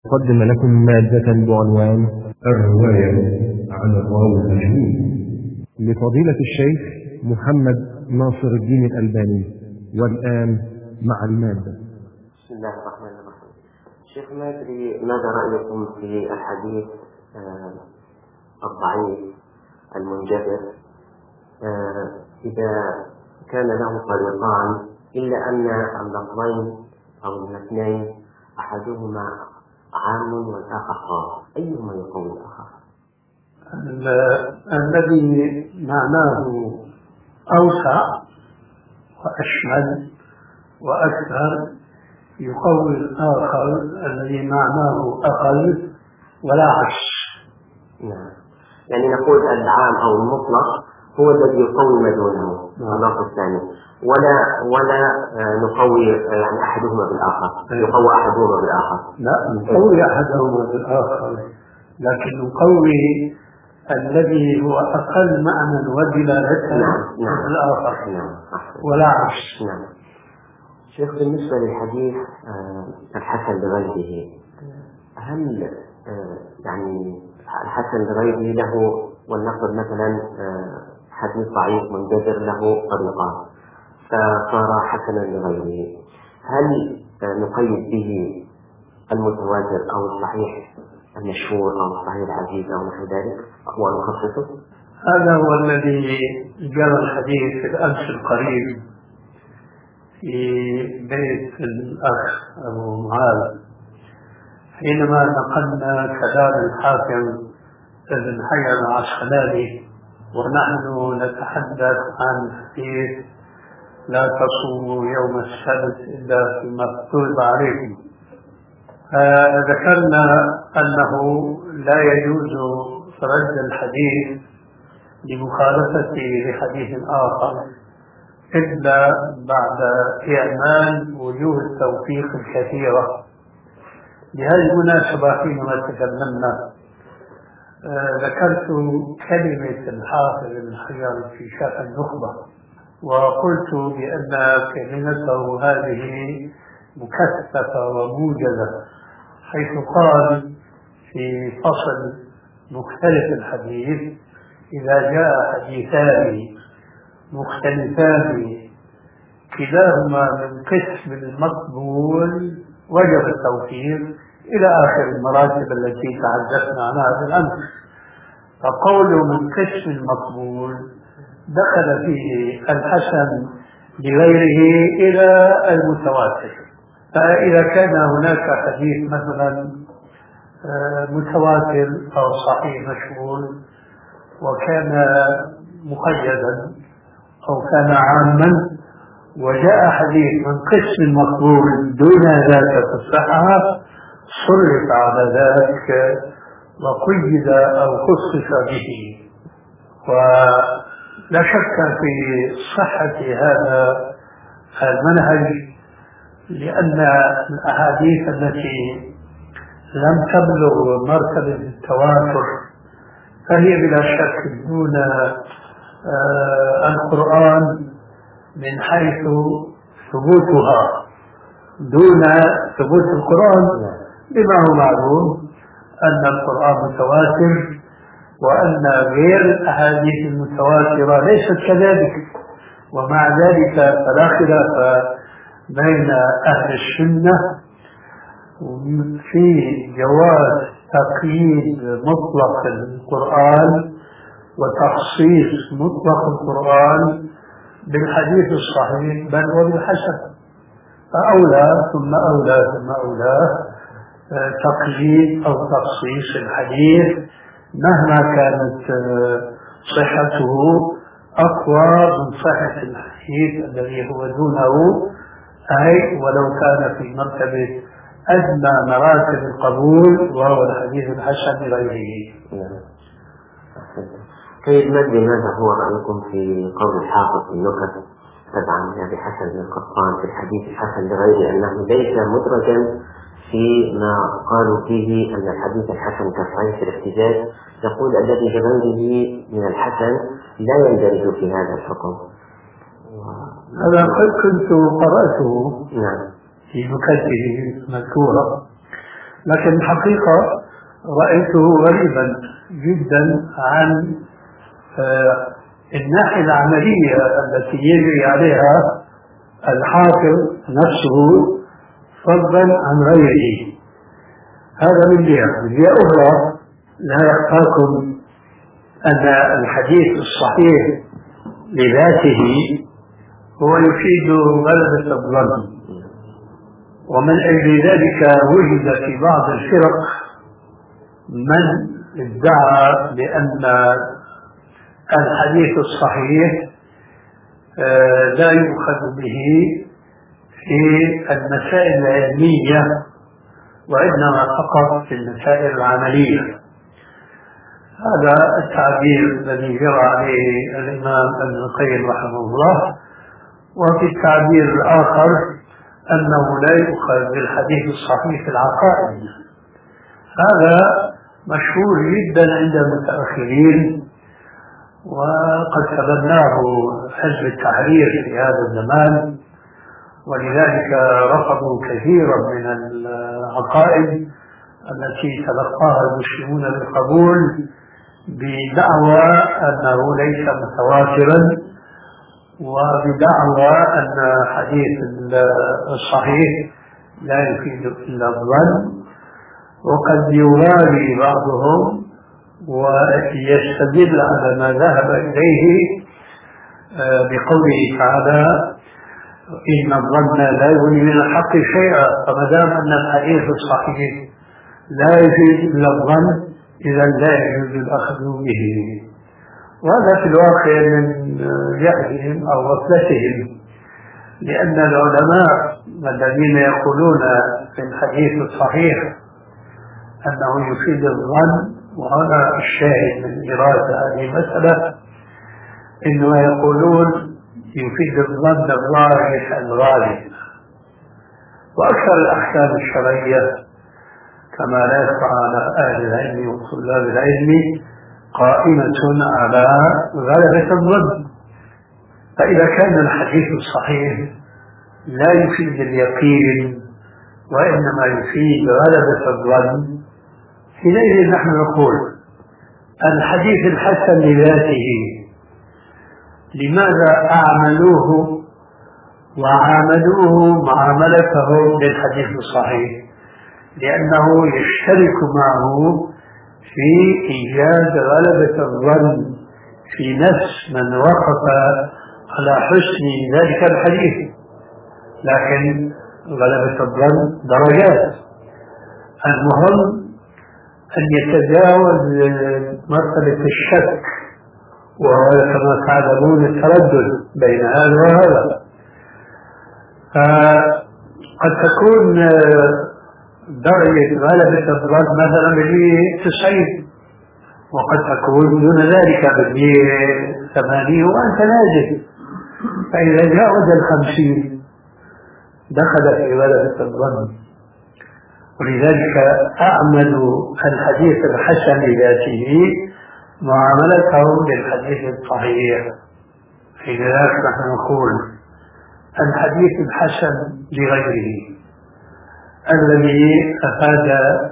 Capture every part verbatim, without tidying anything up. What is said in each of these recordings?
قدم لكم مادة بعنوان الرواية عن الراوي المجهول لفضيلة الشيخ محمد ناصر الدين الألباني. والآن مع المادة. بسم الله الرحمن الرحيم. شيخ، ما أدري ماذا رأيكم في الحديث آه الضعيف المنجبر آه إذا كان له طريقان إلا أن اللفظين أو الاثنين أحدهما عام والآخر خاص، أيهما يقوي الآخر؟ الذي معناه أوسع وأشمل وأكثر يقوي الآخر الذي معناه أقل ولا عكس. نعم، يعني نقول العام أو المطلق هو الذي يقوي ما دونه اللفظ الثاني، ولا ولا نقوي يعني أحدهما بالآخر، يقوي أحدهما بالآخر. لا، نقوي أحدهما بالآخر، لكن نقوي الذي هو أقل معنى ودلالة نعم نعم الآخر. نعم ولا عكس. نعم. شيخ، بالنسبة للحديث الحسن لغيره، هل يعني الحسن لغيره له، ولنقل مثلا حديث ضعيف منجبر له طريقان فصار حسنا لغيره، هل نقيد به المتواتر أو الصحيح المشهور أو الصحيح العزيز أو نحو ذلك ونخصصه؟ هذا هو الذي جرى الحديث في الأمس القريب في بيت الأخ أبو معاذ، حينما نقلنا كلام الحاكم ابن حجر العسقلاني ونحن نتحدث عن حديث لا تصوموا يوم السبت إلا فيما افترض عليكم. ذكرنا أنه لا يجوز رد الحديث لمخالفته لحديث آخر إلا بعد إعمال وجوه التوفيق الكثيرة. بهذه المناسبة حينما تكلمنا ذكرت كلمة الحافظ ابن حجر في شرح النخبة، وقلت بأن كلمته هذه مكثفة وموجزة، حيث قال في فصل مختلف الحديث: إذا جاء حديثان مختلفان كلاهما من قسم المقبول وجب التوفيق، إلى آخر المراتب التي تحدثنا عنها بالأمس. فقوله من قسم المقبول دخل فيه الحسن لغيره إلى المتواتر. فإذا كان هناك حديث مثلا متواتر أو صحيح مشهور وكان مقيدا أو كان عاما، وجاء حديث من قسم المقبول دون ذلك في الصحة، صرف على ذلك وقيد أو خصص به. ولا شك في صحة هذا المنهج، لأن الأحاديث التي لم تبلغ مرتبة التواتر فهي بلا شك دون القرآن من حيث ثبوتها، دون ثبوت القرآن، بما هو معلوم أن القرآن متواتر وأن غير الأحاديث المتواترة ليست كذلك. ومع ذلك فلا خلاف بين أهل السنة في جواز تقييد مطلق القرآن وتخصيص مطلق القرآن بالحديث الصحيح بل وبالحسن، فأولى ثم أولى ثم أولى تقييد أو تخصيص الحديث مهما كانت صحته أقوى من صحة الحديث الذي هو دونه، أي ولو كان في مرتبة أدنى مراتب القبول وهو الحديث الحسن لغيره. طيب، ماذا هو رأيكم في قول الحافظ في النكت طبعا أبي حسن بن القطان في الحديث الحسن لغيره أنه ليس مدرجا فيما قالوا فيه أن الحديث الحسن كالصحيح في الاحتجاج؟ يقول الذي لغيره من الحسن لا يندرج في هذا الحكم. هذا كنت قرأته نعم في نكته مذكورة، لكن الحقيقة رأيته غريبا جدا عن الناحية العملية التي يجري عليها الحافظ نفسه فضلا عن غيره. هذا من جهة. من جهة أخرى لا يخفاكم أن الحديث الصحيح لذاته هو يفيد غلبة الظن، ومن أجل ذلك وجد في بعض الفرق من ادعى بأن الحديث الصحيح لا يؤخذ به في المسائل العلمية وإنما فقط في المسائل العملية. هذا التعبير الذي جرى عليه الإمام ابن القيم رحمه الله. وفي التعبير الآخر أنه لا يؤخذ بالحديث الصحيح في العقائد. هذا مشهور جدا عند المتأخرين، وقد تبناه حزب التحرير في هذا الزمان، ولذلك رفضوا كثيرا من العقائد التي تلقاها المسلمون بالقبول بدعوى أنه ليس متواترا، وبدعوى أن حديث الصحيح لا يفيد إلا الظن. وقد يغالي بعضهم ويستدل على ما ذهب إليه بقوله تعالى إن الظن لا يغني من الحق شيئا، فما دام أن الحديث الصحيح لا يفيد إلا الظن إذا لا يجوز الأخذ به. وهذا في الواقع من جهلهم أو غفلتهم، لأن العلماء الذين يقولون في الحديث الصحيح أنه يفيد الظن، وهذا الشاهد من إرادة هذه المسألة، إنما يقولون يفيد الظن الراجح الغالب. وأكثر الأحكام الشرعية كما لا يخفى على أهل العلم وطلاب العلم قائمة على غلبة الظن. فإذا كان الحديث الصحيح لا يفيد اليقين وإنما يفيد غلبة الظن، حينئذ نحن نقول الحديث الحسن لذاته لماذا أعملوه وعاملوه معاملته للحديث الصحيح؟ لأنه يشترك معه في إيجاد غلبة الظن في نفس من وقف على حسن ذلك الحديث. لكن غلبة الظن درجات، المهم أن يتجاوز مرحلة الشك، وهو كما تعلمون التردد بين هذا وهذا. قد تكون درجة غلبة الظن مثلا بمئة تسعين، وقد تكون دون ذلك بمئة ثمانين وأنت نازل، فإذا جاوز الخمسين دخل في غلبة الظن. ولذلك أعملوا الحديث الحسن لذاته معاملته للحديث الصحيح. في ذلك نحن نقول الحديث الحسن لغيره الذي أفاد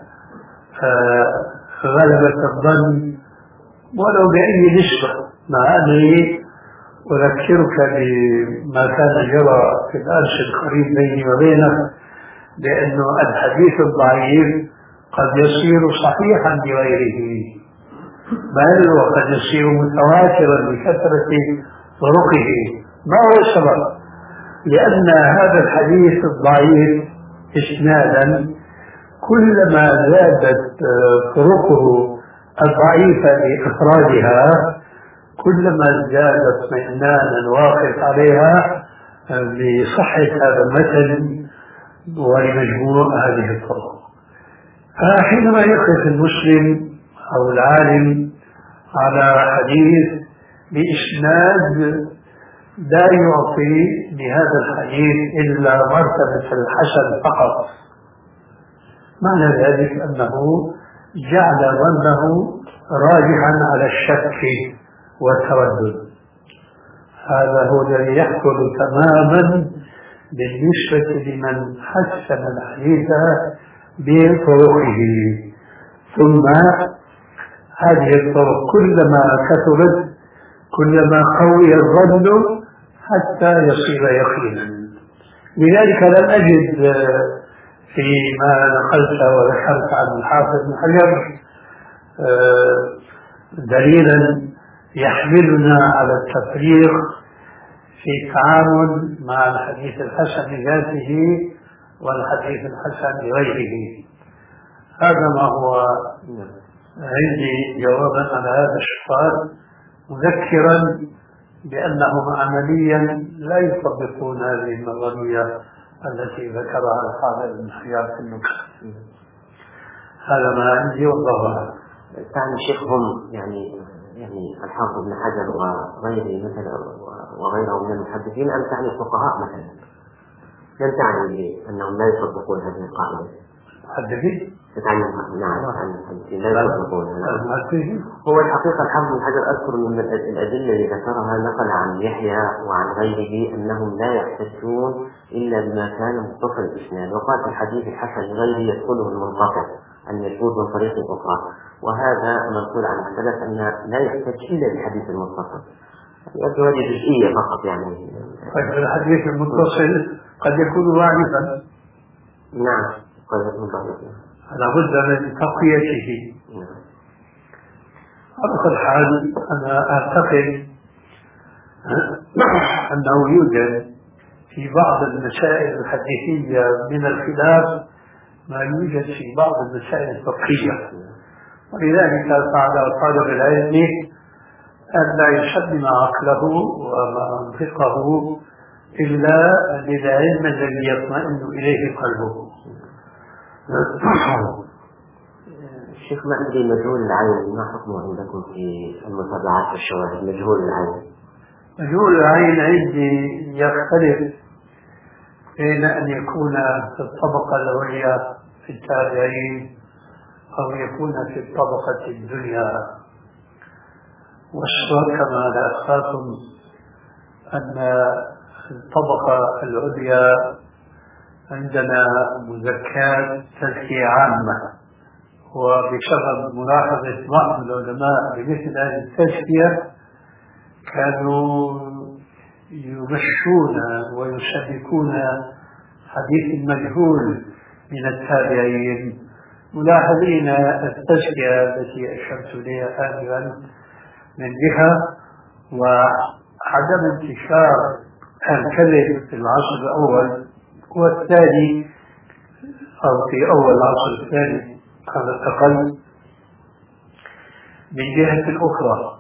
غلبة الظن ولو بأي نسبة، مع أني أذكرك بما كان جرى في الأرش القريب بيني وبينك، لأن الحديث الضعيف قد يصير صحيحا لغيره، بل وقد يصير متواترا بكثرة طرقه. ما هو السبب؟ لأن هذا الحديث الضعيف إسنادا كلما زادت طرقه الضعيفة بإفرادها كلما زاد اطمئنانا واقف عليها بصحة هذا المتن ولمجموع هذه الطرق. فحينما يقف المسلم أو العالم على حديث بإسناد لا يعطي لهذا الحديث إلا مرتبة الحسن فقط، معنى ذلك أنه جعل ظنه راجحا على الشك والتردد. هذا هو الذي يحصل تماما بالنسبة لمن حسن الحديث بطرقه. ثم هذه الطرق كلما كثرت كلما قوي الظن حتى يصير يقينا. لذلك لم أجد فيما نقلت وذكرت عن الحافظ بن حجر دليلا يحملنا على التفريق في التعامل مع الحديث الحسن لذاته والحديث الحسن لغيره. هذا ما هو عندي جوابا على هذا السؤال، مذكرا بأنهم عمليا لا يطبقون هذه النظرية التي ذكرها الحافظ بن حجر في النكت. هذا ما عندي والله أعلم. كان شيخهم يعني يعني الحافظ بن حجر وغيره مثلا وغيره من المحدثين أم تعني الفقهاء مثلا؟ لم تعني أنهم لا يطبقون هذه القاعدة؟ محدثين؟ تعني نعم المحدثين لا يطبقون. هو الحقيقة الحافظ بن حجر أذكر من الأدلة اللي ذكرها نقل عن يحيى وعن غيره أنهم لا يحتجون إلا بما كان متصل الإسناد، وقال في الحديث الحسن لغيره يدخله المنقطع أن يفوز من طريق أخرى، وهذا منقول عن السلف أن لا يحتج إلا بالحديث المتصل. يبدو هذه جزئية فقط يعني. الحديث المتصل قد يكون ضعيفا. نعم قد يكون ضعيفا. لابد من تقويته. نعم. على كل حال أنا أعتقد أنه يوجد في بعض المسائل الحديثية من الخلاف ما يوجد في بعض المسائل الفقهية، ولذلك فعلى طالب العلم أن لا يسلم عقله ومنطقه إلا للعلم الذي يطمئن إليه قلبه. الشيخ ما أدري مجهول العين ما حكمه عندكم في المتابعات والشواهد؟ مجهول العين مجهول العين عندي يختلف بين أن يكون في الطبقة العليا في التابعين أو يكون في الطبقة الدنيا. والصواب كما لا أخاكم أن الطبقة العليا عندنا مزكاة تزكية عامة، وبسبب ملاحظة بعض العلماء بمثل هذه التزكية كانوا يمشون ويسلكون حديث المجهول من التابعين، ملاحظين التزكية التي أشرت إليها آنفا من جهة، وعدم انتشار الكذب في العصر الأول والثاني أو في أول العصر الثاني على الأقل من جهة أخرى.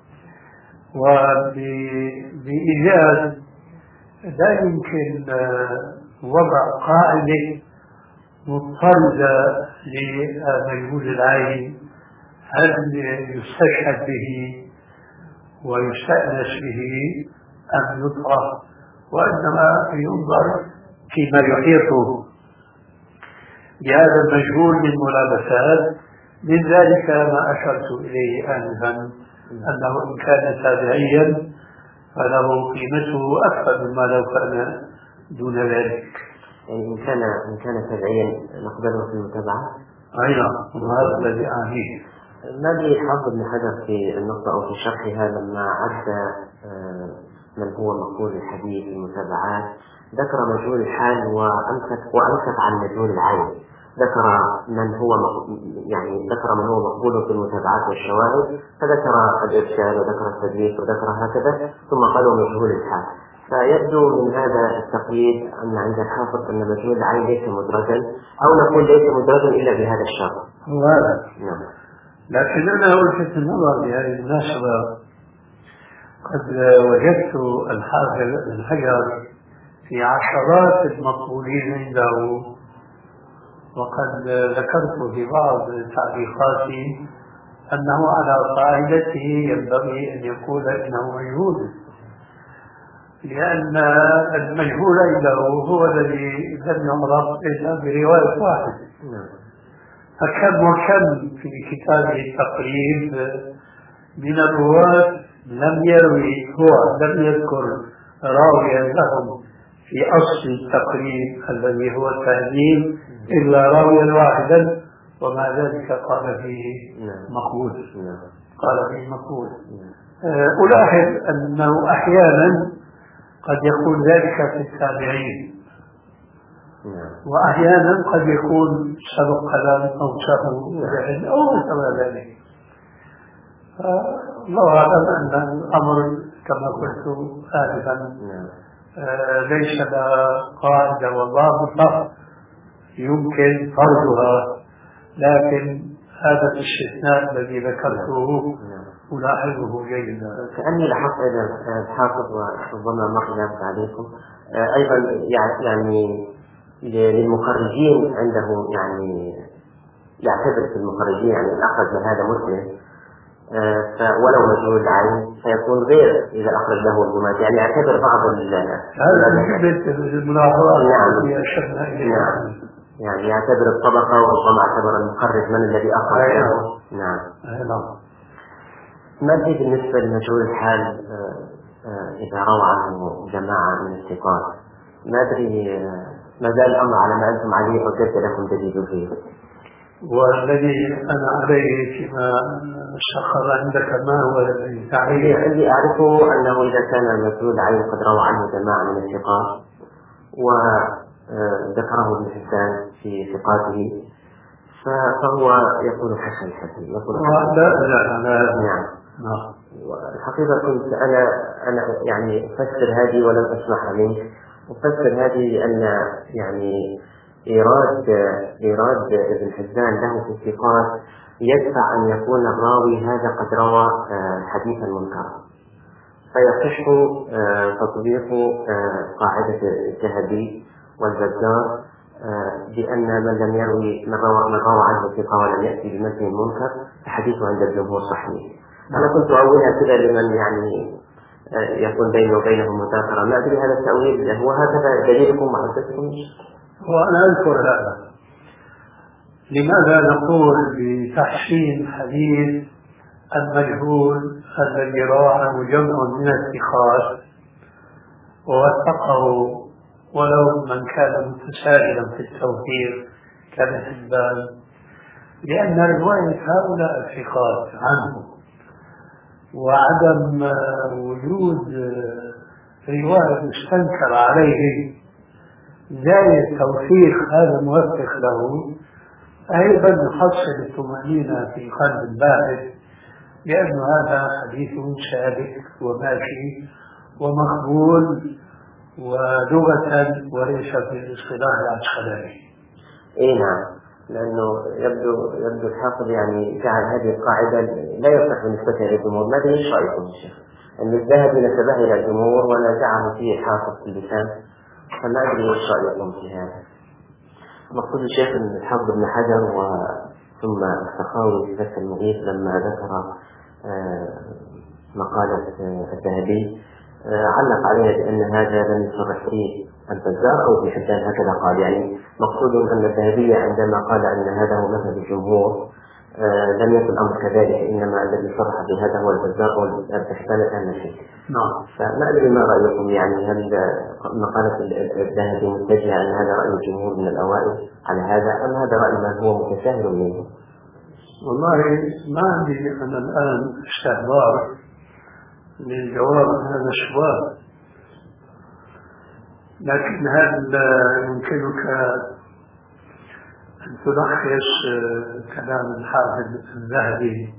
وبإيجاد لا يمكن وضع قاعدة مضطردة لمجهول العين هل يستشهد به ويستأنس به أم يطرح، وإنما ينظر فيما يحيطه بهذا المجهول من ملابسات. من ذلك ما أشرت إليه آنفا أنه إن كان تابعيا فله قيمته أكثر مما لو كان دون ذلك. يعني إن كان إن كان تابعيا نقبله في المتابعة. أي نعم، وهذا الذي أعنيه. ما لي الحافظ بن حجر في النقطة أو في شرحها لما عد من هو مقبول الحديث المتابعات ذكر مجهول الحال وأمسك وأمسك عن مجهول العين، ذكر من هو يعني ذكر من هو مقبول في المتابعات والشواهد، فذكر الإرشاد وذكر التدليس وذكر هكذا، ثم قالوا مجهول الحال. فيبدو من هذا التقييد أن عند الحافظ أن مجهول العين ليس مدرجا، أو نقول ليس مدرجا إلا بهذا الشرط. وهذا نعم. لكن أنا ألفت النظر بهذه المناسبة، قد وجدت الحافظ بن حجر في عشرات المقبولين عنده، وقد ذكرت في بعض تعليقاتي أنه على قاعدته ينبغي أن يقول إنه مجهول، لأن المجهول عنده هو الذي لم يعرف إلا برواية واحدة. فكم وكم في كتابه التقريب من الرواة لم يروي هو لم يذكر راويا لهم في أصل التقريب الذي هو التهذيب إلا راويا واحدا، ومع ذلك قال فيه مقبول، قال فيه مقبول. ألاحظ أنه أحيانا قد يكون ذلك في التابعين، وأحيانا قد يكون سبق كلام أو سهو جهل أو مثل ذلك. الله أعلم أن الأمر كما قلت آنفا ليس لها قاعدة وضابطة يمكن فرضها، لكن هذا الاستثناء الذي ذكرته ألاحظه جيدا. كأني لاحظت أيضا الحافظ وربما مر ذلك عليكم أيضا يعني للمخرجين عنده يعني يعتبر في المخرجين يعني الأخرج من هذا مسلم ولو مجهول العين فيكون غير إذا أخرج له الجماعة، يعني يعتبر بعض هذا الملاحظات التي أشرنا إليها، يعني يعتبر الطبقة وربما اعتبر المخرج من الذي أخرج له. نعم. ما أدري بالنسبة لمجهول الحال إذا روى عنه جماعة من الثقات، ما أدري ما زال الأمر على ما أنتم عليه أو جد لكم جديد فيه؟ والذي أنا عليه فيما شخر عندك ما هو الذي تعيه؟ الذي أعرفه أنه إذا كان المجهول العين قد روى عنه جماعة من الثقات وذكره ابن حسان في ثقاته فهو يكون حسن الحديث. لا لا لا نعم. الحقيقة كنت أنا أنا يعني أفسر هذه ولم أسمح منك، أفسر هذه لأن يعني إيراد إيراد ابن حسان له في الثقات يدفع أن يكون الراوي هذا قد روى حديثا منكرا، فيصح تطبيق قاعدة الذهبي والبزار بأن من لم يروي من روى من روى عنه ثقة ولم يأتي بمتن منكر فحديثه عند الجمهور صحيح. أنا كنت أولها كذا لمن يعني يكون بينه وبينه مذاكرة، ما أدري هذا التأويل هو هكذا دليلكم وحدثكم؟ وأنا أذكر هذا. لماذا نقول بتحسين حديث المجهول الذي روى عنه جمع من الثقات ووثقه ولو من كان متسائلا في التوثيق كان حبان؟ لأن رواية هؤلاء الثقات عنه وعدم وجود رواية مستنكر عليه زي توثيق هذا الموثق له أيضا يحصل الطمأنينة في قلب الباحث، لأن هذا حديث سابق وماشي ومقبول ولغة وليس في الاصطلاح العسكري. إيه نعم، لأنه يبدو يبدو الحافظ يعني جعل هذه القاعدة لا يصح بالنسبة للجمهور. ماذا ايش رأيكم يا شيخ؟ أن الذهبي نسبه إلى الجمهور ونزعه فيه الحافظ في اللسان، فما أدري ايش رأيكم في هذا؟ مقصود الشيخ أن الحافظ ابن حجر وثم السخاوي في فتح المغيث لما ذكر مقالة الذهبي علق عليها بأن هذا لم يصرح فيه البزار أو ابن حسان هكذا قال، يعني مقصود أن الذهبي عندما قال أن هذا هو مذهب الجمهور لم يكن الأمر كذلك، إنما الذي صرح بهذا هو البزار أو ابن حسان أهم شيء. نعم. فما أدري ما رأيكم، يعني هل مقالة الذهبي متجهة أن هذا رأي الجمهور من الأوائل على هذا أم هذا رأي من هو متساهل منه؟ والله ما عندي أنا الآن استحضار للجواب عن هذا السؤال، لكن هل يمكنك أن تلخص كلام الحافظ الذهبي؟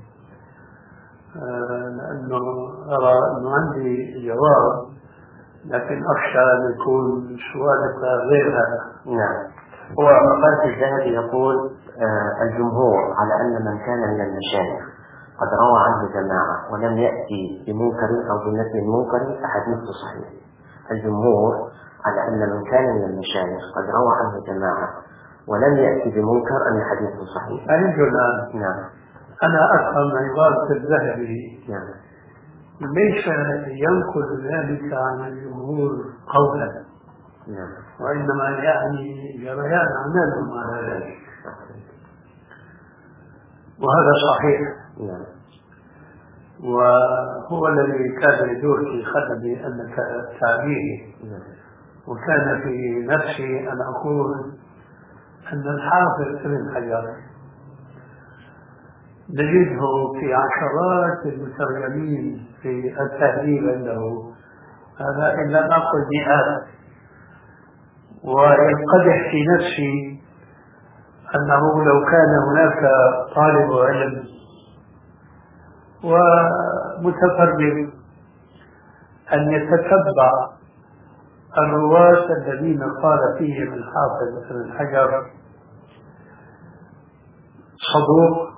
لأنه أرى أنه عندي جواب لكن أخشى أن يكون سؤالك غير هذا. نعم، هو مقالة الذهبي يقول الجمهور على أن من كان من المشايخ قد روى عنه جماعة ولم يأتي بمنكر أو بمثل المنكر فحديثه صحيح. الجمهور على أن من كان من المشايخ قد روى عنه جماعة ولم يأتي بمنكر أن حديثه صحيح. أرجو الآن نعم. أنا أفهم عبارة الذهبي. نعم. ليس ينقل ذلك عن الجمهور قولا. نعم. وإنما يعني جريان عملهم على ذلك، وهذا صحيح. نعم. وهو الذي كان يدور في خلبي أنك تعبيه، وكان في نفسي أن أقول أن الحافظ ابن حجر نجده في عشرات المترجمين في التهذيب عنده، هذا إن لم أقل مئات، وينقدح في نفسي أنه لو كان هناك طالب علم ومتفرغ أن يتتبع الرواة الذين قال فيهم الحافظ ابن حجر صدوق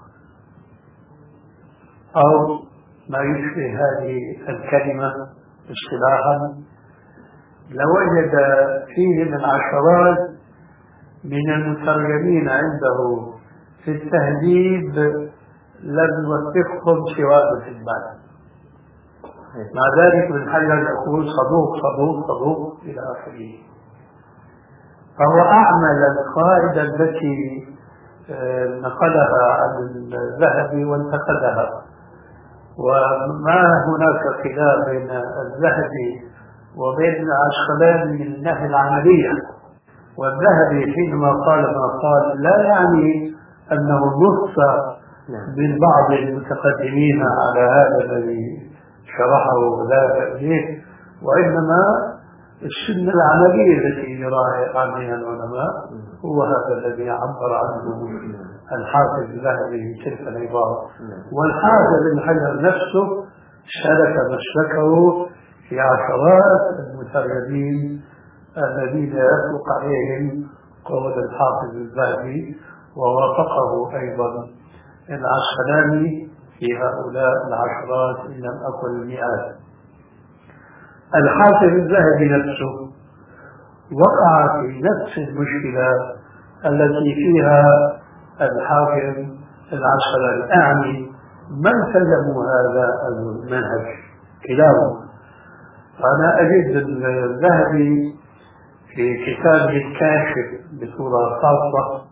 أو ما يشبه هذه الكلمة اصطلاحا، لوجد فيهم العشرات من المترجمين عنده في التهذيب لم يوفقهم سوى ابن حبان. مع ذلك ابن حجر يقول صدوق صدوق صدوق إلى آخره. فهو أعمل القاعدة التي نقلها عن الذهبي وانتقدها، وما هناك خلاف بين الذهبي وبين العسقلاني من الناحية العملية. والذهبي حينما قال ما قال لا يعني أنه نص من بعض المتقدمين على هذا الذي شرحه ذاك به، وإنما السنة العملية التي يراعي عنها العلماء هو هذا الذي عبر عنه الحافظ الذهبي في تلك العبارة. والحافظ ابن حجر نفسه سلك مسلكه في عشرات المترجمين الذين يطلق عليهم قول الحافظ الذهبي، ووافقه أيضا العسقلاني في هؤلاء العشرات إن لم أكن المئات. الحافظ الذهبي نفسه وقع في نفس المشكلة التي فيها الحافظ العسقلاني، أعني من سلموا هذا المنهج كلاهما. فأنا أجد الذهبي في كتابه الكاشف بصورة خاصة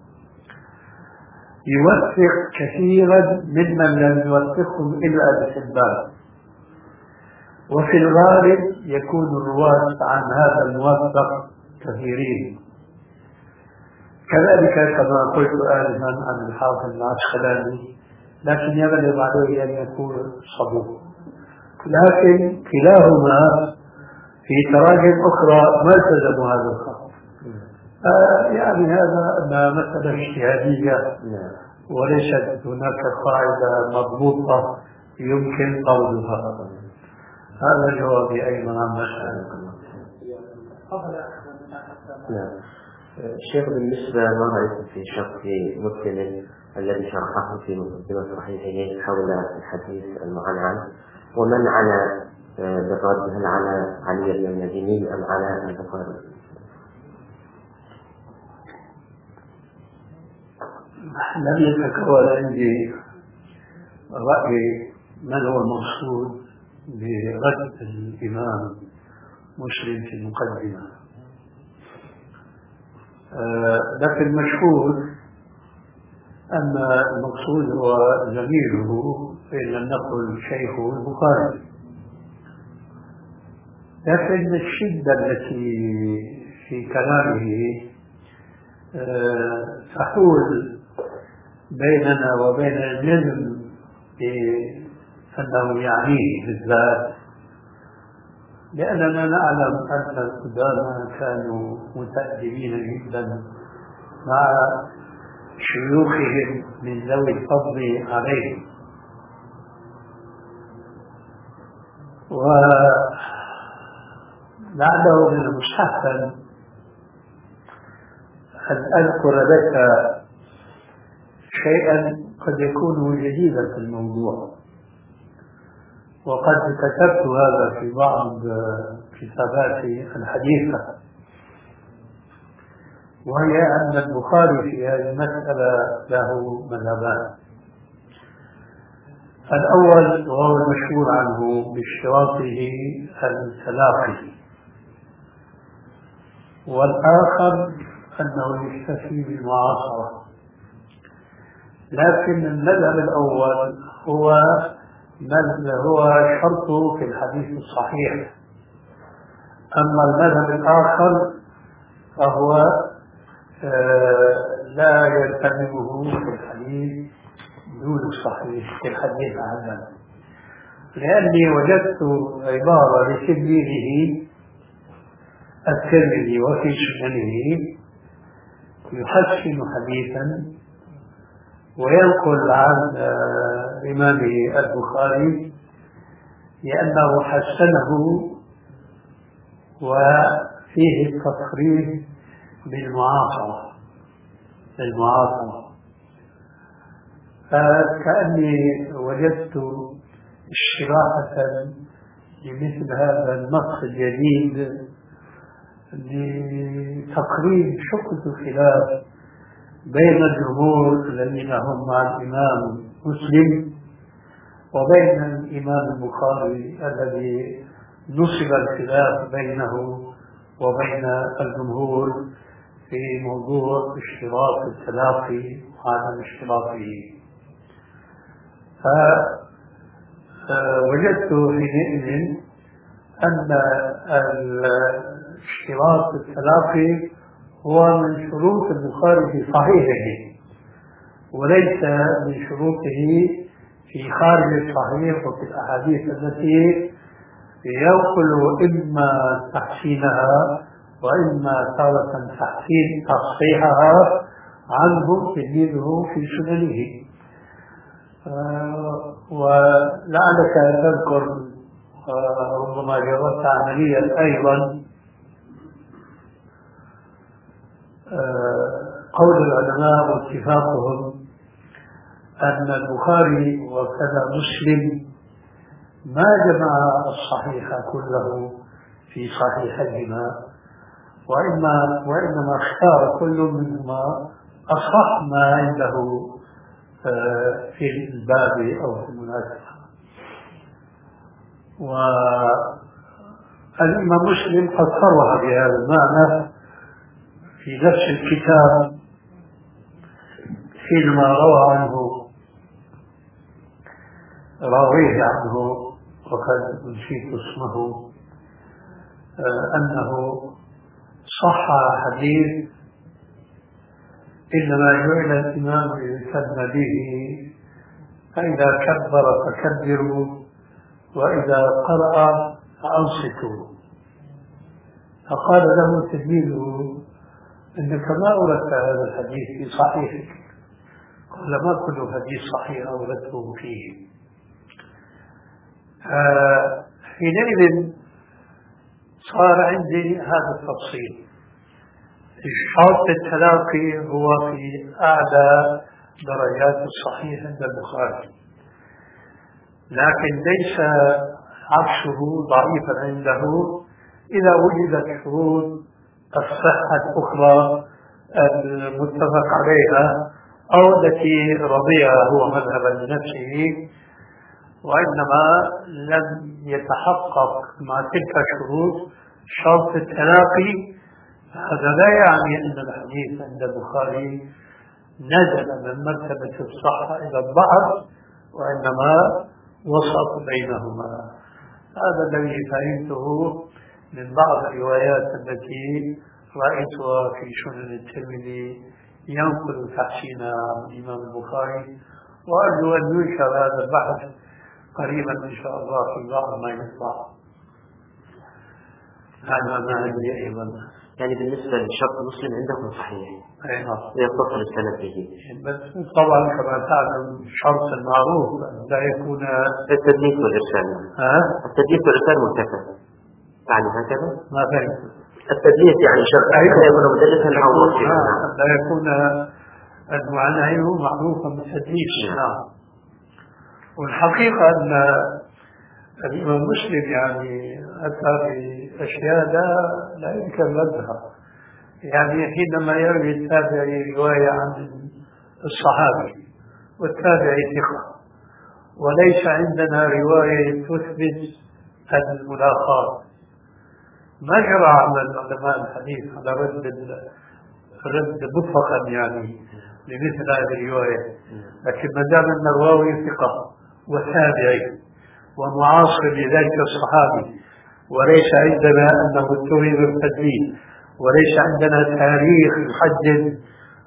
يوثق كثيرا ممن لم يوثقهم إلا ابن حبان، وفي الغالب يكون الرواة عن هذا الموثق كثيرين. كذلك كما قلت آنفا عن الحافظ العسقلاني، لكن يغلب عليه أن يكون صدوق. لكن كلاهما في تراجم أخرى ما التزموا هذا الخط. آه يعني هذا مسألة اجتهادية وليست هناك قاعدة مضبوطة يمكن قولها. هذا جوابي أيضا عن مسألة. الشيخ بالنسبة ما رأيكم في شرح مسلم الذي شرحه في مقدمة صحيحه حول الحديث المعنعن، ومن على بالرد هل على علي بن المديني أم على البخاري؟ لم يتكون عندي رأي من هو المقصود برد الإمام مسلم في المقدمة، آه لكن المشهور أن المقصود هو زميله فإن لم نقل شيخه البخاري. لكن الشدة التي في كلامه آه تحول بيننا وبين العلم بأنه يعنيه بالذات، لأننا نعلم أن القدامى كانوا متأدبين جدا مع شيوخهم من ذوي الفضل عليهم، ولعله من المستحسن أن أذكر لك شيئا قد يكون جديدا في الموضوع، وقد كتبت هذا في بعض كتاباتي الحديثة، وهي أن البخاري في هذه المسألة له مذهبان. الأول وهو المشهور عنه باشتراطه التلاقي، والآخر أنه يكتفي بالمعاصرة. لكن المذهب الأول هو هو شرطه في الحديث الصحيح، أما المذهب الآخر فهو لا يلتزمه في الحديث دون الصحيح في الحديث عنه، لأني وجدت عبارة لتلميذه الترمذي وفي سننه يحسن حديثا وينقل عن إمامه البخاري لأنه حسنه وفيه التصريح بالمعاصرة بالمعاصرة فكأني وجدت اشتراحة لمثل هذا النص الجديد لتقريب شقة الخلاف بين الجمهور الذين هم مع الإمام مسلم وبين الإمام البخاري الذي نصب الخلاف بينه وبين الجمهور في موضوع اشتراط التلاقي وعدم اشتراطه. فوجدت حينئذ أن اشتراط التلاقي هو من شروط البخاري في صحيحه وليس من شروطه في خارج الصحيح وفي الأحاديث التي ينقل إما تحسينها وإما تارة تحسين تصحيحها عنه تلميذه في سننه. ولعلك تذكر ربما جربت عمليا أيضا قول العلماء واتفاقهم أن البخاري وكذا مسلم ما جمع الصحيح كله في صحيحهما وإما وإنما اختار كل منهما أصح ما عنده في الباب أو في المناسبة. والإمام مسلم قد صرح بهذا المعنى في نفس الكتاب حينما روى عنه راويه عنه وقد نسيت اسمه أنه صح حديث إنما جعل الإمام يسمى به فإذا كبر فكبروا وإذا قرأ فأنصتوا. فقال له تلميذه إنك ما أوردت هذا الحديث في صحيحك. قال ما كل حديث صحيح أوردته فيه. حينئذ صار عندي هذا التفصيل. شرط التلاقي هو في أعلى درجات الصحيح عند البخاري، لكن ليس عكسه ضعيفا عنده إذا وجدت شروط الصحة الأخرى المتفق عليها أو التي رضيها هو مذهبا لنفسه، وإنما لم يتحقق مع تلك الشروط شرط التلاقي. هذا لا يعني أن الحديث عند البخاري نزل من مرتبة الصحة إلى الضعف، وإنما وسط بينهما. هذا الذي فهمته من بعض الروايات التي رأيتها في سنن الترمذي ينقل تحسينها عن الإمام البخاري، وأرجو أن ينشر هذا البحث قريبا إن شاء الله في بعض ما يطلع. هذا ما عندي أيضا. يعني بالنسبة لشرط مسلم عندكم صحيح أي نعم يتصل السند به، بس طبعا كما تعلم شرط المعروف لا يكون التدليس والإرسال. أه؟ التدليس والإرسال مرتفع يعني هكذا؟ ما فهمت. التدليس يعني شرط لا يكون مدلسا أو مرسلا، لا يكون المعنى معروفا بالتدليس. نعم. والحقيقة أن الإمام مسلم يعني أتى بأشياء لا لا يمكن ردها. يعني حينما يروي التابعي رواية عن الصحابي والتابعي ثقة، وليس عندنا رواية تثبت الملاقاة، ما جرى على العلماء الحديث على رد رد مطلقا يعني لمثل هذه الرواية. لكن ما دام أن الراوي ثقة وتابعي ومعاصر لذلك الصحابي، وليس عندنا أنه اتهم بالتدليس، وليس عندنا تاريخ يحدد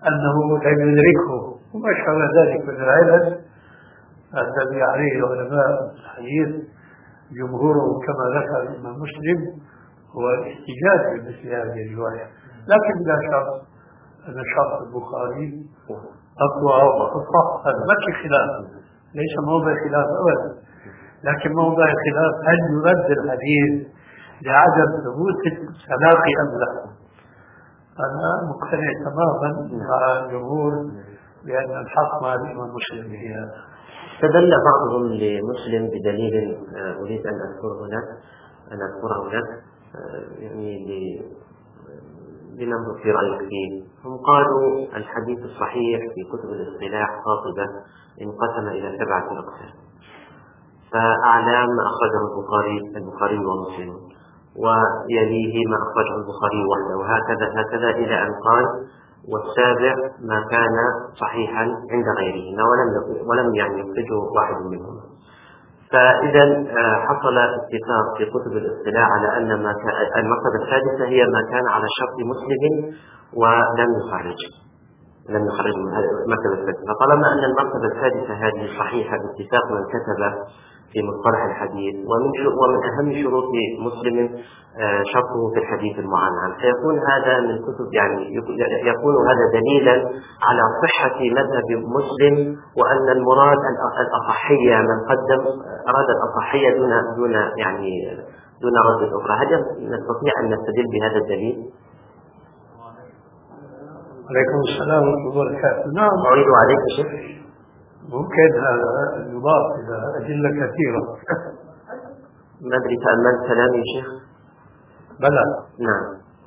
أنه لم يدركه وما شابه ذلك من العلل الذي عليه علماء الحديث جمهورهم كما ذكر الإمام مسلم هو الاحتجاج بمثل هذه الرواية، لكن لا شرط أن شرط البخاري أقوى وأصح، هذا ما في خلاف، ليس موضع خلاف أبدا، لكن موضع خلاف هل يرد الحديث لعدم ثبوت التلاقي أم لا. أنا مقتنع تماما مع الجمهور بأن الحق مع الإمام مسلم في هذا. استدل بعضهم لمسلم بدليل أريد أن أذكره لك أن أذكره لك يعني لننظر في رأيك فيه. هم قالوا الحديث الصحيح في كتب الاصطلاح قاطبة انقسم إلى سبعة أقسام، فأعلى ما أخرجه البخاري البخاري ومسلم، ويليه ما أخرجه البخاري وحده، وهكذا هكذا إلى أن قال والسابع ما كان صحيحا عند غيرهما ولم ولم يعني يخرجه واحد منهم. فإذا حصل اتفاق في كتب الاصطلاح على أن ما كان المرتبة السادسة هي ما كان على شرط مسلم ولم يخرج لم يخرج من المرتبة السادسة. فطالما أن المرتبة السادسة هذه صحيحة باتفاق من كتب في مصطلح الحديث، ومن ومن أهم شروط مسلم شرطه في الحديث المعنعن، فيكون هذا من كتب يعني يكون هذا دليلا على صحة مذهب مسلم، وأن المراد الأصحية، من قدم أراد الأصحية دون دون يعني دون رد الأخرى. هل نستطيع أن نستدل بهذا الدليل؟ عليكم السلام ورحمة الله وبركاته. نعم، أعيد عليك شيخ. ممكن هذا يضاف إلى أدلة كثيرة. ما أدري تأملت كلامي يا شيخ؟ بلى. نعم،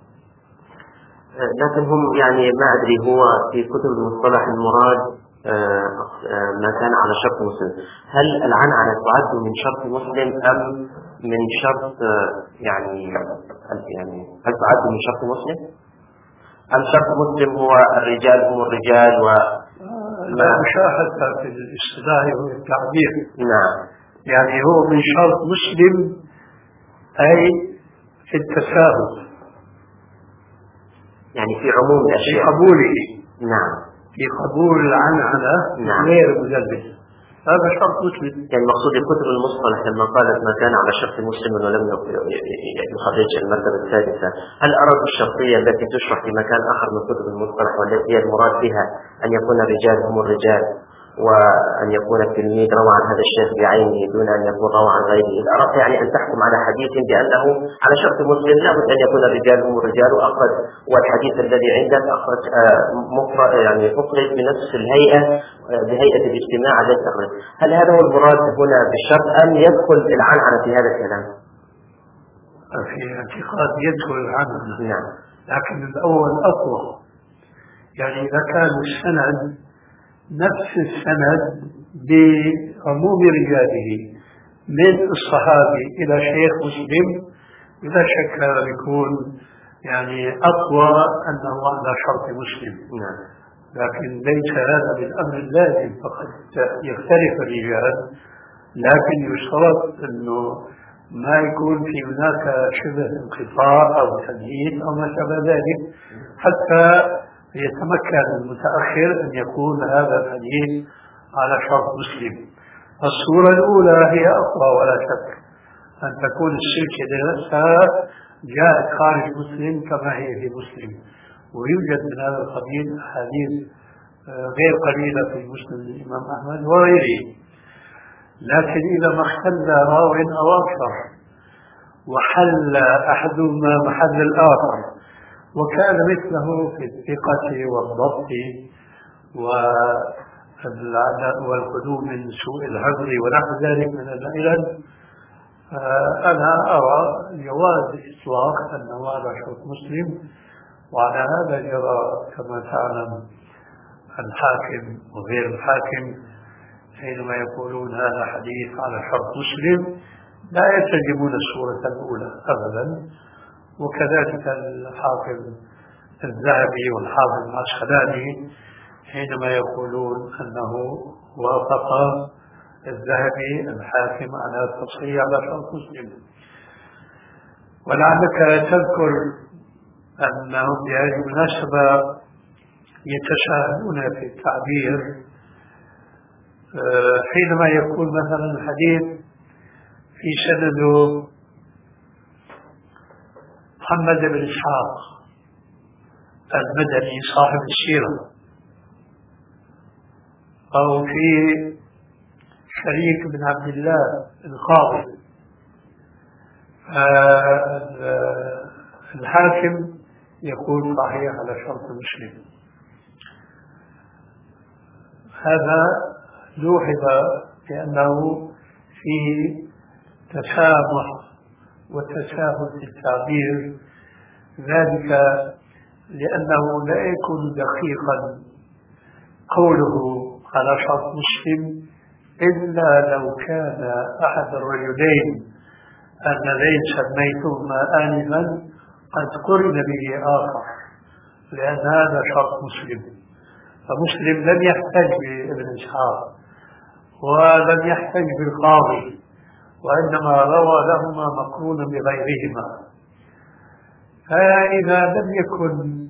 لكن هم يعني ما أدري هو في كتب المصطلح المراد ما كان على شرط مسلم. هل العنعنة تعد من شرط مسلم أم من شرط يعني يعني هل تعد من شرط مسلم أم شرط مسلم هو الرجال هم الرجال و لا مشاهدة في الاصطلاح والتعبير. نعم، يعني هو من شرط مسلم أي في التساهل، يعني في عموم الأشياء، في قبوله. نعم، في قبول العنعنة نعم. غير مدلس، هذا شرط مسلم. يعني المقصود كتب المصطلح لما قالت ما كان على شرط مسلم ولم يخرج المرتبة السادسة، هل أرادوا الشرطية التي تشرح في مكان آخر من كتب المصطلح والتي هي المراد بها أن يكون الرجال هم الرجال، وأن يكون التلميذ روى عن هذا الشيخ بعينه دون أن يكون روى عن غيره؟ إذا أردت يعني أن تحكم على حديث بأنه على شرط مسلم لابد أن يكون الرجال هم الرجال، وأخرج والحديث الذي عندك أخرج مفرد يعني أخرج بنفس الهيئة بهيئة الاجتماع الذي أخرج، هل هذا هو المراد هنا بالشرط أم يدخل العنعنة في هذا الكلام؟ في اعتقاد يدخل العنعنة، نعم، لكن الأول أقوى. يعني إذا كان السند نفس السند بعموم رجاله من الصحابي إلى شيخ مسلم، بلا شك هذا يكون يعني أقوى أنه على شرط مسلم. نعم. لكن ليس هذا بالأمر اللازم، فقد يختلف الرجال، لكن يشترط أنه ما يكون في هناك شبه انقطاع أو تمهيد أو ما شابه ذلك حتى يتمكن المتأخر أن يكون هذا الحديث على شرط مسلم. الصورة الأولى هي أقوى ولا شك، أن تكون السلسلة نفسها جاءت خارج مسلم كما هي في مسلم، ويوجد من هذا القبيل أحاديث غير قليلة في مسلم الإمام أحمد وغيره. لكن إذا ما اختل راو أو أكثر وحل أحدهما محل الآخر وكان مثله في الثقة والضبط والخلو من سوء الحفظ ونحو ذلك من العلل، أنا أرى جواز إطلاق أنه على شرط مسلم، وعلى هذا يرى كما تعلم الحاكم وغير الحاكم حينما يقولون هذا حديث على شرط مسلم لا يترجمون الصورة الأولى أبدا. وكذلك الحافظ الذهبي والحافظ العسقلاني حينما يقولون أنه وافق الذهبي الحاكم على التصحيح على شرط مسلم. ولعلك تذكر أنهم بهذه المناسبة يتساهلون في التعبير حينما يكون مثلا الحديث في سنده محمد بن إسحاق المدني صاحب السيرة، أو في شريك بن عبد الله القاضي، الحاكم يقول صحيح على شرط مسلم. هذا لوحظ بأنه فيه تسامح وتساهل في التعبير، ذلك لأنه لا يكون دقيقا قوله على شرط مسلم إلا لو كان أحد الرجلين اللذين سميتهما آنفا قد قرن به آخر، لأن هذا شرط مسلم. فمسلم لم يحتج بابن إسحاق ولم يحتج بالقاضي، وإنما روى لهما مقرونا بغيرهما. فإذا لم يكن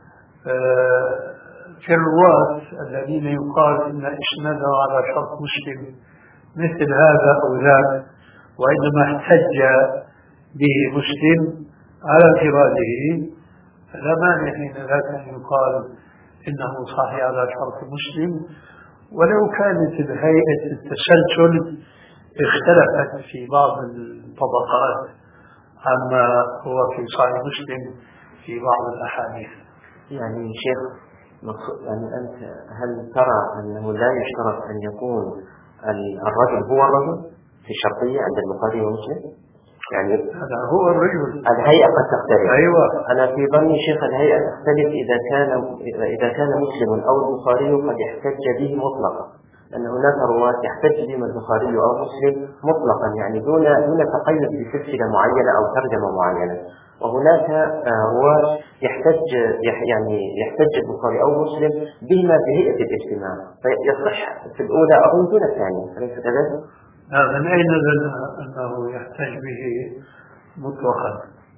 في الرواة الذين يقال إن إسناده على شرط مسلم مثل هذا أو ذاك، وإنما احتج به مسلم على انفراده، فلا مانع حين ذاك أن يقال إنه صحيح على شرط مسلم، ولو كانت الهيئة التسلسل اختلفت في بعض الطبقات عما هو في صحيح مسلم في بعض الأحاديث. يعني شيخ، يعني أنت هل ترى أنه لا يشترط أن يكون الرجل هو الرجل في الشرطية عند البخاري ومسلم؟ يعني هذا هو الرجل. الهيئة قد تختلف. أيوة. أنا في ظني شيخ الهيئة تختلف إذا كان إذا كان مسلم أو البخاري قد احتج به مطلقا، لأن هناك رواة يحتج بهم البخاري أو مسلم مطلقا، يعني دون دون تقيد بسلسلة معينة أو ترجمة معينة، وهناك رواة يحتج يعني يحتج البخاري أو مسلم بهما بهيئة الاجتماع، فيصح في الأولى أو دون الثانية، أليس كذلك؟ من أين لنا أنه يحتج به مطلقا؟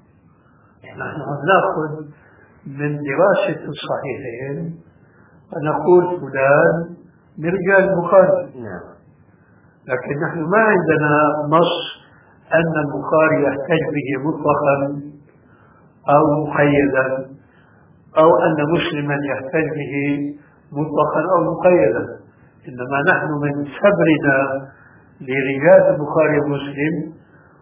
نحن نأخذ من دراسة الصحيحين ونقول فلان من رجال البخاري، لكن نحن ما عندنا نص أن البخاري يحتج به مطلقا أو مقيدا، أو أن مسلما يحتج به مطلقا أو مقيدا، إنما نحن من صبرنا لرجال البخاري ومسلم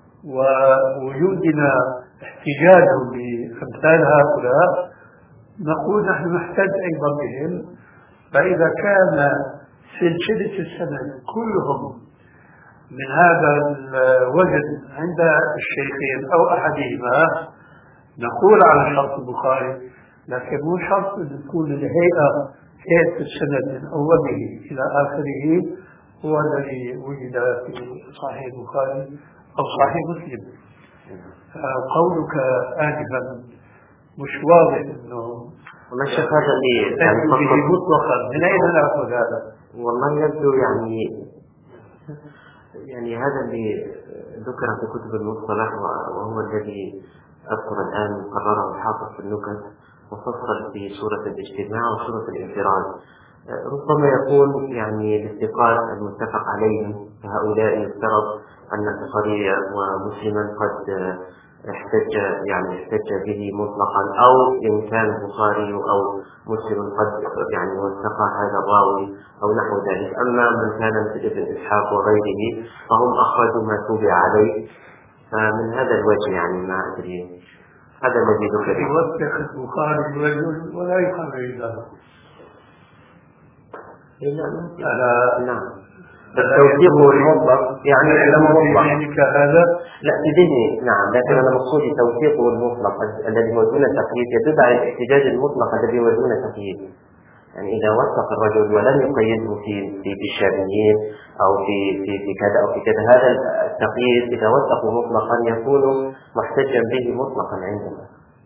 ووجودنا احتجاجهم بأمثال هؤلاء نقول نحن نحتج أيضا بهم. فإذا كان سلسلة السند كلهم من هذا الوجد عند الشيخين أو أحدهما نقول على شرط البخاري، لكن مو شرط أن تكون الهيئة هيئة السند من أوله إلى آخره هو الذي وجد في صحيح البخاري أو صحيح مسلم. قولك آنفا مش واضح أنه والله شيخ هذا اللي يعني مطلقا، من أين نأخذ هذا؟ والله يبدو يعني يعني هذا اللي ذكر في كتب المصطلح، وهو الذي أذكر الآن قرره الحافظ في النكت وفصل في سورة الاجتماع وسورة الانفراد. ربما يكون يعني الافتقار المتفق عليهم فهؤلاء يفترض أن البخاري ومسلما قد احتج يعني احتج به مطلقا، أو إن كان البخاري أو مسلم قد يعني وثق هذا الراوي أو نحو ذلك. أما من كان مثل ابن إسحاق وغيره فهم أخرجوا ما توبع عليه، فمن هذا الوجه يعني ما أدري هذا الذي ذكر. يوثق البخاري الرجل ولا يخرج له. نعم. التوثيق المطلق يعني لما مطلق هذا لا في ذهني، نعم، لكن أنا مقصودي توثيقه المطلق الذي هو دون تقييد يدل على الاحتجاج المطلق الذي هو دون تقييد. يعني إذا وثق الرجل ولم يقيده في في في الشاميين أو في في في كذا أو في كذا، هذا التقييد إذا وثقه مطلقا يكون محتجا به مطلقا عندنا.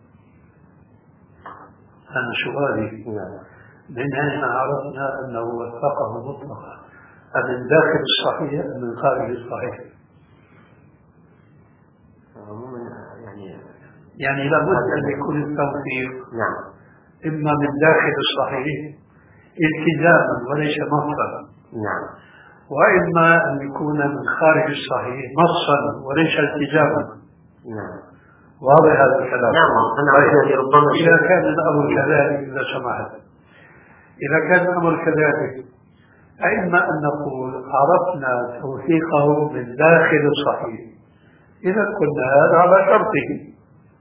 أنا سؤالي نعم. من أين عرفنا أنه وثقه مطلقا؟ من داخل الصحيح أم من خارج الصحيح؟ عموما يعني يعني لابد أن يكون التوثيق نعم إما من داخل الصحيح التزاما وليس نصا، نعم، وإما أن يكون من خارج الصحيح نصا وليس التزاما. نعم، واضح هذا الكلام؟ نعم. أنا ربما إذا كان الأمر كذلك، إذا سمحت، إذا كان الأمر كذلك، إما أن نقول عرفنا توثيقه من داخل الصحيح، إذا قلنا هذا على شرطه،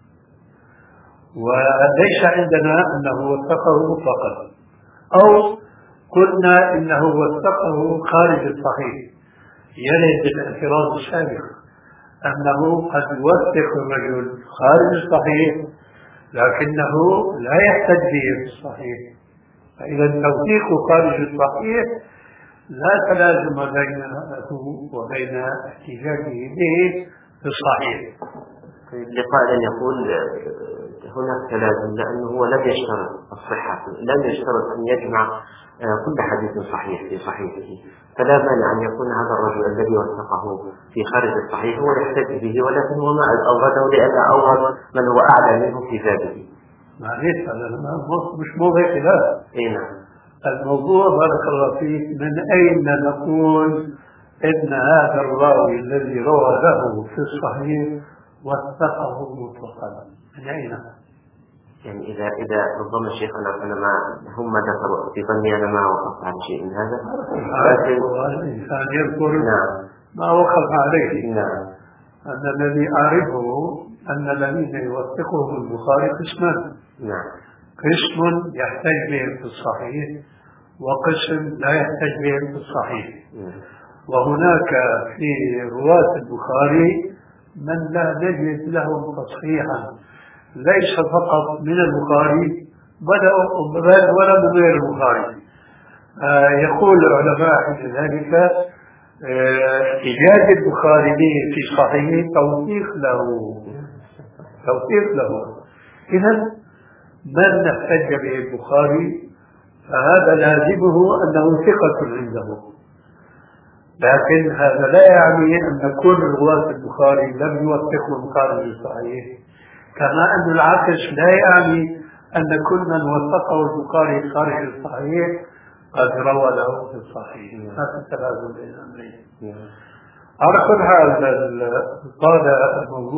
وليس عندنا أنه وثقه مطلقا، أو قلنا إنه وثقه خارج الصحيح، يرد الاعتراض السابق أنه قد يوثق الرجل خارج الصحيح لكنه لا يحتج به في الصحيح، فإذا التوثيق خارج الصحيح لا تلازم بينه وبين احتجاجه به في الصحيح. لقائل يقول هناك تلازم، لأنه هو لم يشترط الصحة، لم يشترط أن يجمع كل حديث صحيح في صحيحه، فلا مانع أن يكون هذا الرجل الذي وثقه في خارج الصحيح هو يحتج به، ولكن هو ما أورده لأن أورد من هو أعلى منه في ذاته. معليش، هذا مش موضوع خلاف. اي نعم. الموضوع بارك الله فيك من أين نقول إن هذا الراوي الذي روى له في الصحيح وثقه مطلقا؟ من أين؟ يعني إذا إذا ربما الشيخ أنا أنا ما هم ذكروا في ظني أنا ما وقفت على شيء من هذا، لكن الإنسان يذكر نعم ما وقف عليه. نعم. أن الذي أعرفه أن الذين يوثقهم البخاري قسمان، نعم، قسم يحتاج بهم في الصحيح وقسم لا يحتاج بهم في الصحيح. نعم. وهناك في رواة البخاري من لا نجد لهم تصحيحا ليس فقط من البخاري بل ولا من غير البخاري. آه يقول العلماء في ذلك احتجاج البخاري به في صحيح توثيق له، توثيق له. إذن من احتج به البخاري فهذا لازمه أنه ثقة عنده، لكن هذا لا يعني أن كل رواة البخاري لم يوثقوا خارج الصحيح، كما أن العكس لا يعني أن كل من وثقه البخاري خارج الصحيح قد روى له في الصحيح. هذا التلازم بين الأمرين. على كل حال قال الموضوع